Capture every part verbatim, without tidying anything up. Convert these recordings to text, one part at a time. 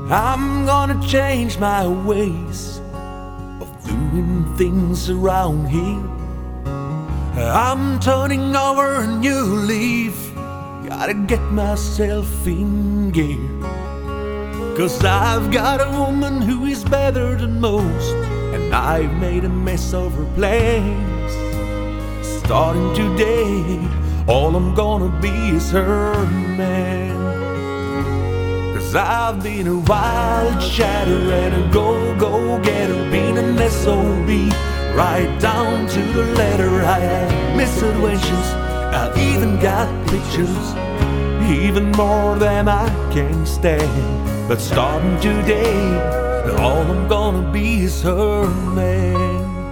I'm gonna change my ways of doing things around here. I'm turning over a new leaf. Gotta get myself in gear. Cause I've got a woman who is better than most, and I've made a mess of her plans. Starting today, all I'm gonna be is her man. Cause I've been a wild chatter and a go-go-getter, been an S O B right down to the letter. I have misadventures, I've even got pictures, even more than I can stand. But starting today, all I'm gonna be is her man.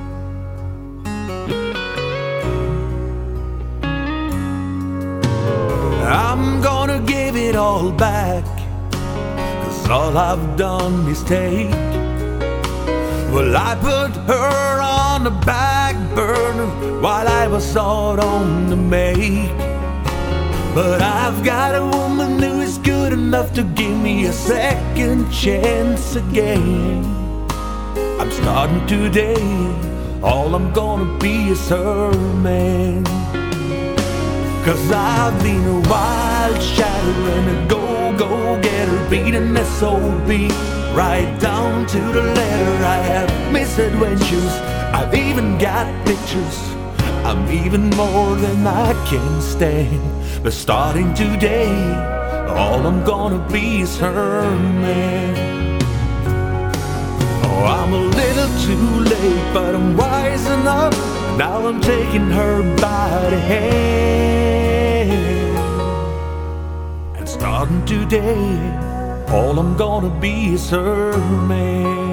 I'm gonna give it all back, cause all I've done is take. Well, I put her on the back burner while I was out on the make. But I've got a woman who is good enough to give me a second chance again. I'm starting today, all I'm gonna be is her man. Cause I've been a wild chatter and a go-go-getter, beat an S O B right down to the letter. I have misadventures, I've even got pictures, I'm even more than I can stand. But starting today, all I'm gonna be is her man. Oh, I'm a little too late, but I'm wise enough. Now I'm taking her by the hand. And starting today, all I'm gonna be is her man.